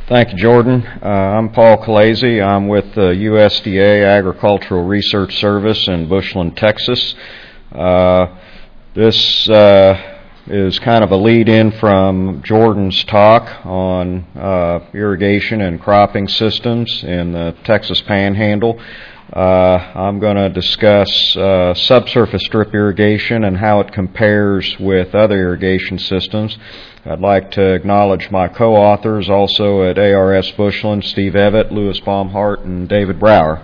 Thank you, Jordan. I'm Paul Calazzi. I'm with the USDA Agricultural Research Service in Bushland, Texas. This is kind of a lead-in from Jordan's talk on irrigation and cropping systems in the Texas Panhandle. I'm going to discuss subsurface drip irrigation and how it compares with other irrigation systems. I'd like to acknowledge my co-authors also at ARS Bushland, Steve Evett, Louis Baumhart, and David Brower.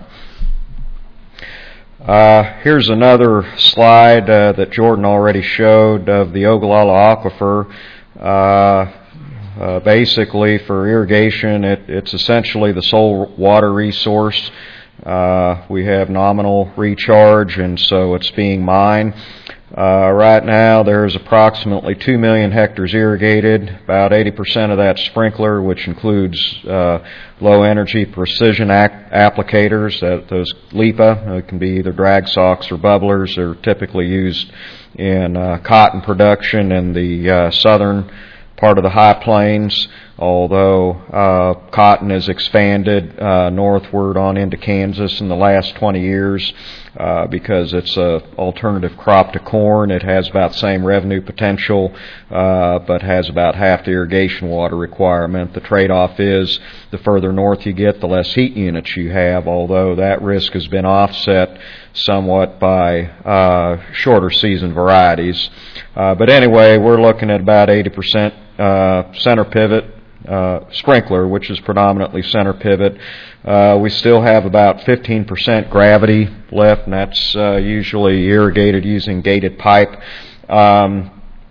Here's another slide that Jordan already showed of the Ogallala Aquifer. Basically, for irrigation, it's essentially the sole water resource. We have nominal recharge, and so it's being mined. Right now, there's approximately 2 million hectares irrigated, about 80% of that sprinkler, which includes low-energy precision applicators, those LIPA. It can be either drag socks or bubblers. They're typically used in cotton production in the southern part of the high plains, although cotton has expanded northward on into Kansas in the last 20 years because it's an alternative crop to corn. It has about the same revenue potential, but has about half the irrigation water requirement. The trade-off is the further north you get, the less heat units you have, although that risk has been offset somewhat by shorter season varieties. But anyway, we're looking at about 80% center pivot sprinkler, which is predominantly center pivot. We still have about 15% gravity left, and that's usually irrigated using gated pipe. And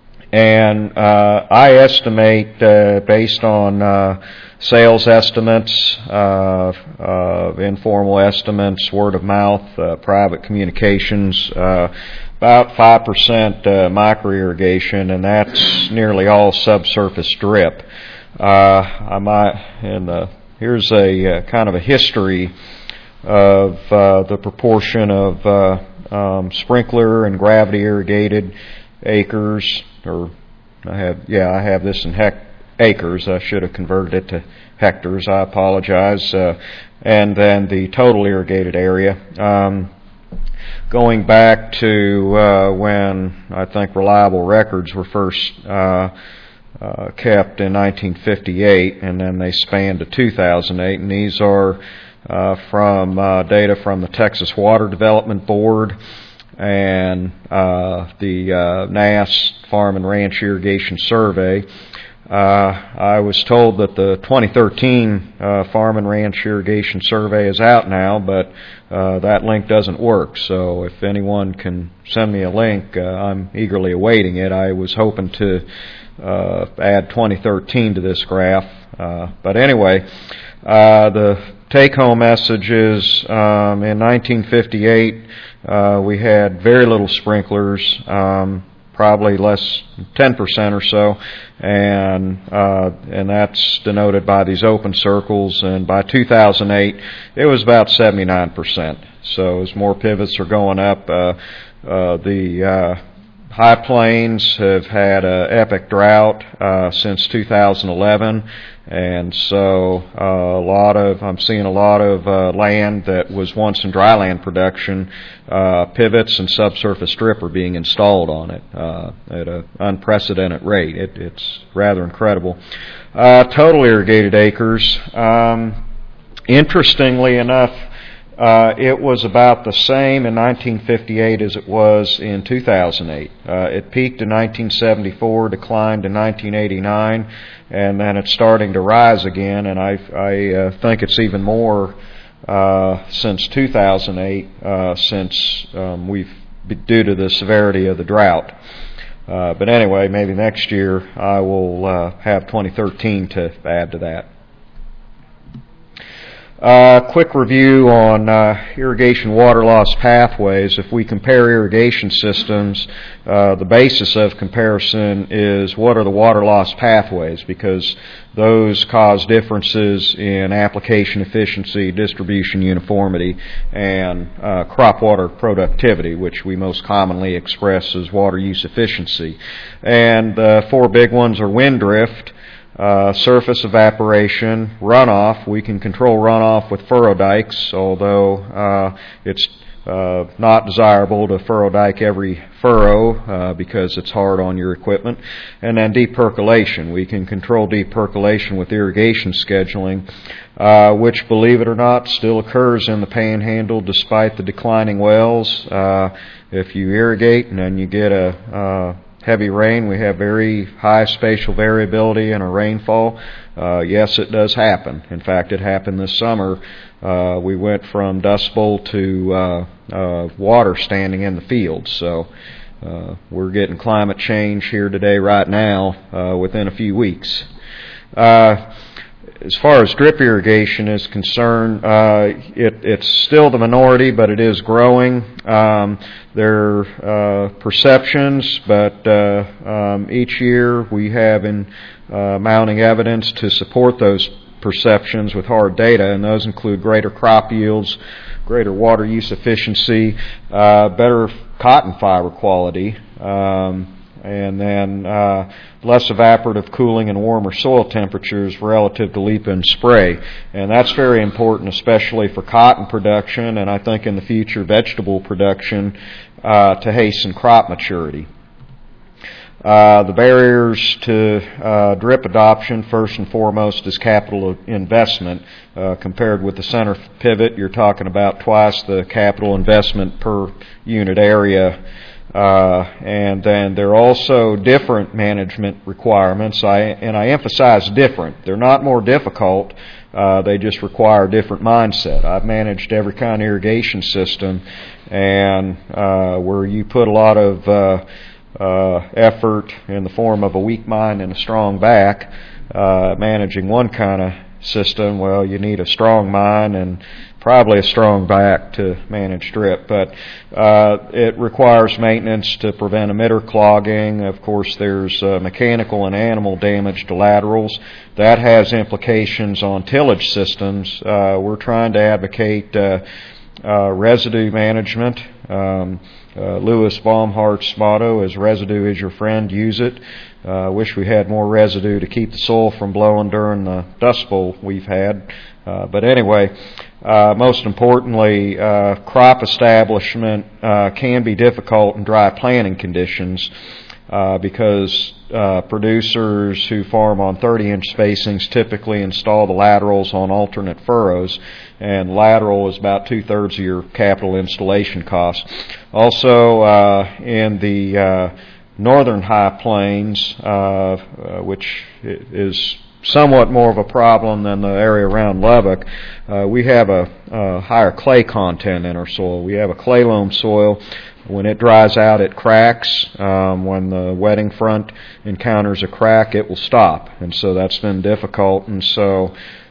I estimate, based on sales estimates, informal estimates, word of mouth, private communications, about 5% micro-irrigation, and that's nearly all subsurface drip. Here's a kind of a history of the proportion of sprinkler and gravity irrigated acres. I have this in acres. I should have converted it to hectares. I apologize. And then the total irrigated area. Going back to when I think reliable records were first kept in 1958, and then they spanned to 2008, and these are from data from the Texas Water Development Board and the NASS Farm and Ranch Irrigation Survey. I was told that the 2013 Farm and Ranch Irrigation Survey is out now, but that link doesn't work, so if anyone can send me a link, I'm eagerly awaiting it. I was hoping to add 2013 to this graph. But anyway, the take-home message is in 1958 we had very little sprinklers, probably less than 10% or so, and that's denoted by these open circles. And by 2008, it was about 79%. So as more pivots are going up, the High Plains have had an epic drought since 2011, and so I'm seeing a lot of land that was once in dryland production, pivots and subsurface drip are being installed on it at an unprecedented rate. It's rather incredible. Total irrigated acres, interestingly enough, it was about the same in 1958 as it was in 2008. It peaked in 1974, declined in 1989, and then it's starting to rise again, and I think it's even more since 2008, since due to the severity of the drought. But anyway, maybe next year I will have 2013 to add to that. Quick review on irrigation water loss pathways. If we compare irrigation systems, the basis of comparison is what are the water loss pathways, because those cause differences in application efficiency, distribution uniformity, and crop water productivity, which we most commonly express as water use efficiency. And the four big ones are wind drift, surface evaporation, runoff. We can control runoff with furrow dikes, although it's not desirable to furrow dike every furrow because it's hard on your equipment. And then deep percolation. We can control deep percolation with irrigation scheduling, which, believe it or not, still occurs in the Panhandle despite the declining wells. If you irrigate and then you get a heavy rain, we have very high spatial variability in our rainfall. Yes, it does happen. In fact, it happened this summer. We went from Dust Bowl to water standing in the fields. So we're getting climate change here today, right now, within a few weeks. As far as drip irrigation is concerned, it's still the minority, but it is growing. There are perceptions, but each year we have mounting evidence to support those perceptions with hard data, and those include greater crop yields, greater water use efficiency, better cotton fiber quality, and then less evaporative cooling and warmer soil temperatures relative to LIPA and spray. And that's very important, especially for cotton production, and I think in the future vegetable production, to hasten crop maturity. The barriers to drip adoption, first and foremost, is capital investment. Compared with the center pivot, you're talking about twice the capital investment per unit area. And then there are also different management requirements, and I emphasize different. They're not more difficult, they just require a different mindset. I've managed every kind of irrigation system, and where you put a lot of effort in the form of a weak mind and a strong back, managing one kind of system, well, you need a strong mind and probably a strong back to manage drip. But it requires maintenance to prevent emitter clogging. Of course, there's mechanical and animal damage to laterals. That has implications on tillage systems. We're trying to advocate residue management. Louis Baumhart's motto is residue is your friend, use it. Wish we had more residue to keep the soil from blowing during the Dust Bowl we've had. But anyway, most importantly, crop establishment can be difficult in dry planting conditions because producers who farm on 30-inch spacings typically install the laterals on alternate furrows, and lateral is about 2/3 of your capital installation cost. Also, in the northern high plains, which is somewhat more of a problem than the area around Lubbock, we have a higher clay content in our soil. We have a clay loam soil. When it dries out, it cracks. When the wetting front encounters a crack, it will stop, and so that's been difficult. And so,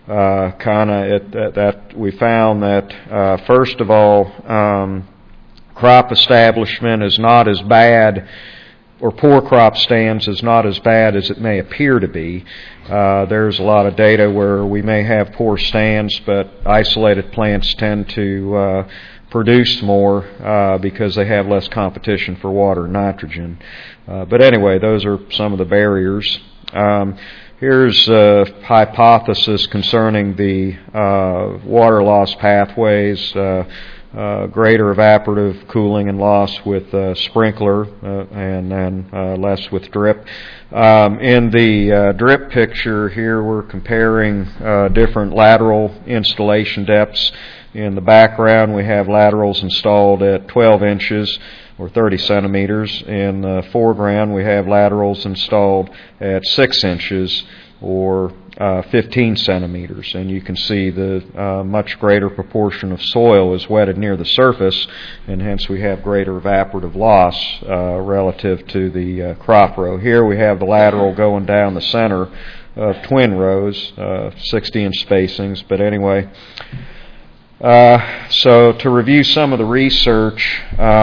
we found that first of all, crop establishment is not as bad, or poor crop stands is not as bad as it may appear to be. There's a lot of data where we may have poor stands, but isolated plants tend to produce more because they have less competition for water and nitrogen. But anyway, those are some of the barriers. Here's a hypothesis concerning the water loss pathways, greater evaporative cooling and loss with sprinkler, and then less with drip. In the drip picture here, we're comparing different lateral installation depths. In the background, we have laterals installed at 12 inches or 30 centimeters. In the foreground, we have laterals installed at 6 inches or 15 centimeters. And you can see the much greater proportion of soil is wetted near the surface, and hence we have greater evaporative loss relative to the crop row. Here we have the lateral going down the center of twin rows, 60-inch spacings. But anyway, so to review some of the research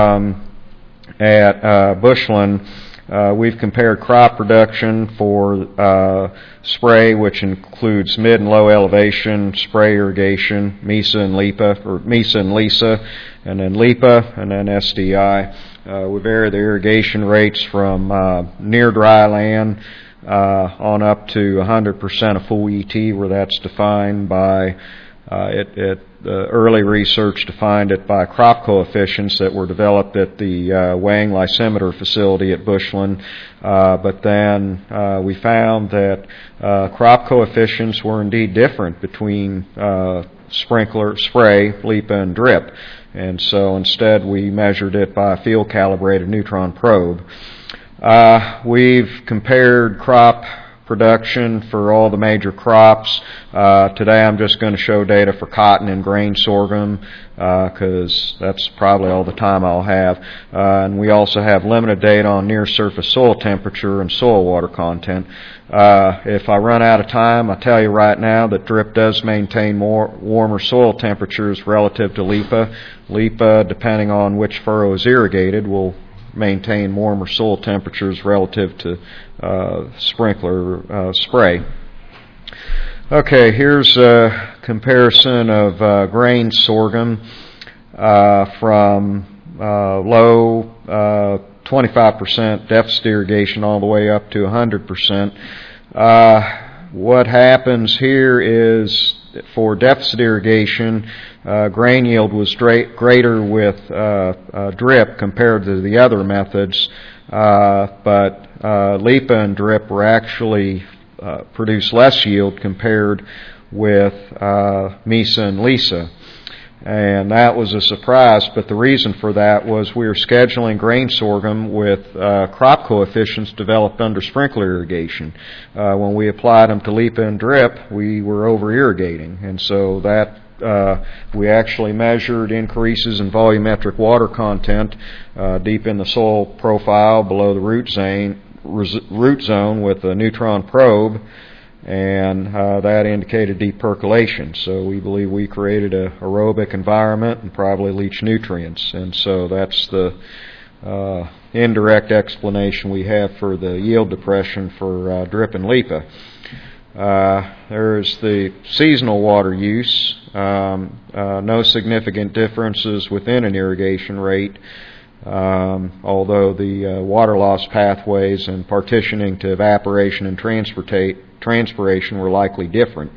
at Bushland, we've compared crop production for spray, which includes mid and low elevation spray irrigation, MESA and LIPA, or MESA and LISA, and then LIPA, and then SDI. We vary the irrigation rates from near dry land on up to 100% of full ET, where that's defined by early research defined it by crop coefficients that were developed at the weighing lysimeter facility at Bushland. But then we found that crop coefficients were indeed different between sprinkler, spray, LIPA, and drip. And so instead we measured it by a field-calibrated neutron probe. We've compared crop production for all the major crops. Today I'm just going to show data for cotton and grain sorghum because that's probably all the time I'll have. And we also have limited data on near-surface soil temperature and soil water content. If I run out of time, I'll tell you right now that drip does maintain more warmer soil temperatures relative to LIPA. LIPA, depending on which furrow is irrigated, will maintain warmer soil temperatures relative to sprinkler spray. Okay, here's a comparison of grain sorghum from low 25% deficit irrigation all the way up to 100%. What happens here is for deficit irrigation, grain yield was greater with drip compared to the other methods, but LIPA and drip were actually produced less yield compared with MESA and LISA. And that was a surprise, but the reason for that was we were scheduling grain sorghum with crop coefficients developed under sprinkler irrigation. When we applied them to LIPA and drip, we were over-irrigating, and so that we actually measured increases in volumetric water content deep in the soil profile below the root zone with a neutron probe, and that indicated deep percolation. So we believe we created an aerobic environment and probably leached nutrients. And so that's the indirect explanation we have for the yield depression for drip and LIPA. There's the seasonal water use. No significant differences within an irrigation rate, although the water loss pathways and partitioning to evaporation and transpiration were likely different.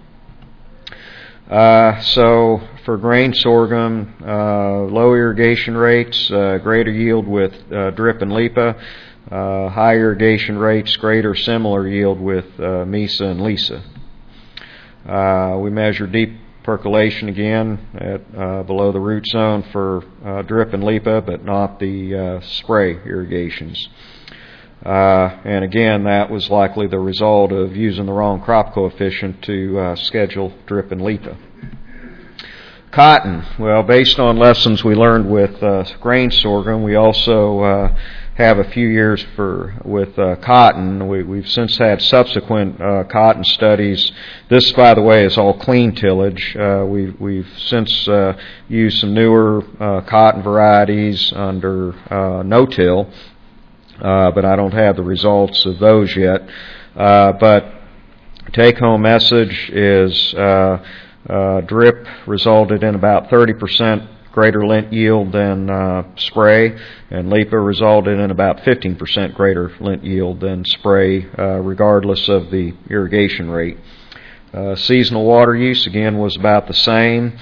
So for grain sorghum, low irrigation rates, greater yield with drip and LIPA, high irrigation rates, greater similar yield with MESA and LISA. We measure deep percolation again at below the root zone for drip and LIPA, but not the spray irrigations. And again, that was likely the result of using the wrong crop coefficient to schedule drip and LIPA. Cotton. Well, based on lessons we learned with grain sorghum, we also have a few years with cotton. We've since had subsequent cotton studies. This, by the way, is all clean tillage. We've since used some newer cotton varieties under no-till. But I don't have the results of those yet. But take-home message is drip resulted in about 30% greater lint yield than spray, and LIPA resulted in about 15% greater lint yield than spray, regardless of the irrigation rate. Seasonal water use, again, was about the same.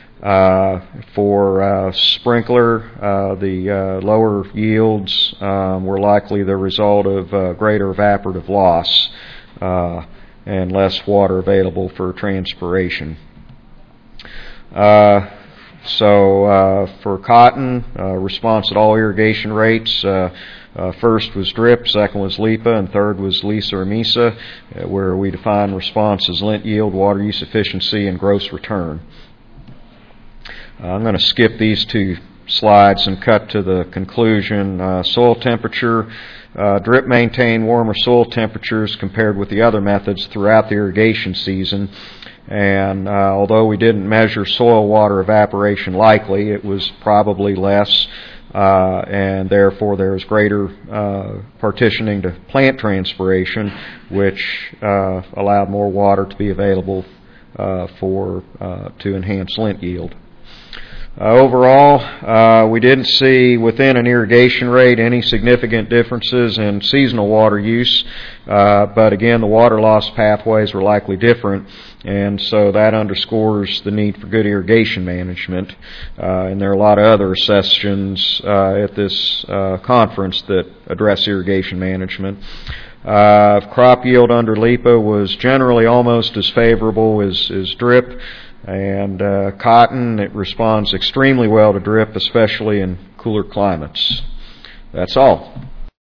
For sprinkler, the lower yields were likely the result of greater evaporative loss and less water available for transpiration. So for cotton, response at all irrigation rates, first was drip, second was LIPA, and third was LISA or MESA, where we define response as lint yield, water use efficiency, and gross return. I'm going to skip these two slides and cut to the conclusion. Soil temperature. Drip maintained warmer soil temperatures compared with the other methods throughout the irrigation season. And although we didn't measure soil water evaporation likely, it was probably less, and therefore there was greater partitioning to plant transpiration, which allowed more water to be available to enhance lint yield. Overall, we didn't see within an irrigation rate any significant differences in seasonal water use, but again, the water loss pathways were likely different, and so that underscores the need for good irrigation management. And there are a lot of other sessions at this conference that address irrigation management. Crop yield under LIPA was generally almost as favorable as drip. And cotton, it responds extremely well to drip, especially in cooler climates. That's all.